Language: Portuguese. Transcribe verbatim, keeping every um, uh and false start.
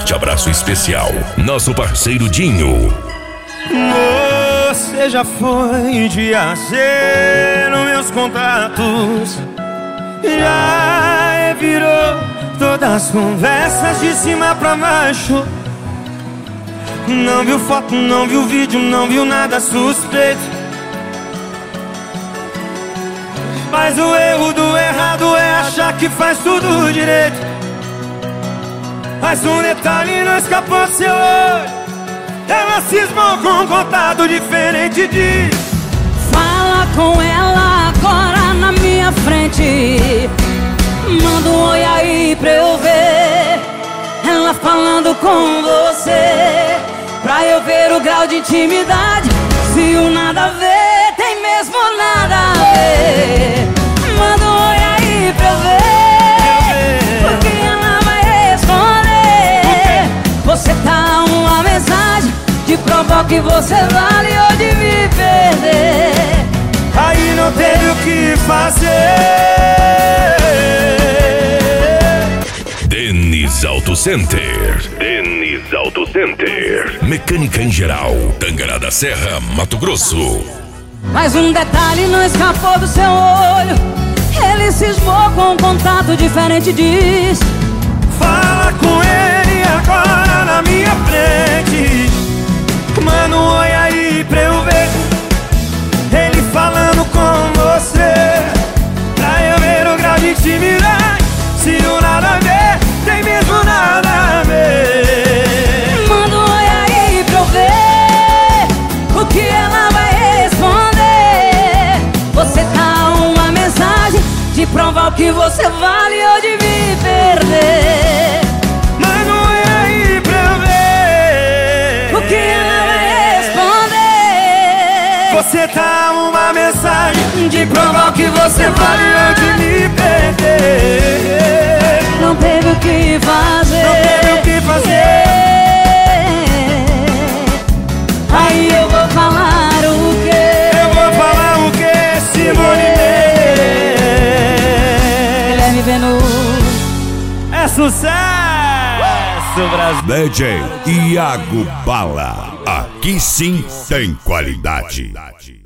forte abraço especial, nosso parceiro Dinho. Você já foi de A a Z nos meus contatos, já virou todas as conversas de cima pra baixo. Não viu foto, não viu vídeo, não viu nada suspeito. Mas o erro do errado é achar que faz tudo direito. Mas um detalhe não escapou do seu olho, ela cismou com um contato diferente de... Fala com ela agora na minha frente, manda um oi aí pra eu ver ela falando com você, pra eu ver o grau de intimidade. Se o nada a ver tem mesmo nada a ver, manda um oi aí pra eu ver, porque ela vai responder. Você tá uma mensagem de provar que você vale ou de me perder. Aí não teve o que fazer. Dennis Auto Center. Dennis Auto Center. Mecânica em geral. Tangará da Serra, Mato Grosso. Mas um detalhe não escapou do seu olho, ele cismou com um contato diferente, diz. Fala com ele agora na minha frente, manda um oi aí pra eu ver ele falando com você, pra eu ver o grau de intimidade. Se o nada a ver tem mesmo nada a ver, manda um oi aí pra eu ver o que ela vai responder. Você tá uma mensagem de provar o que você vale ou de me perder. manda um oi aí pra eu ver o que ela vai responder. Você tá uma mensagem de provar o que você vale ou de me perder. Não teve o que fazer, Não teve o que fazer. Aí eu vou falar o quê? Eu vou falar o quê, Simone Mendes? Guilherme Venuto. É sucesso, Brasil. D J Iago Bala. Aqui sim tem qualidade.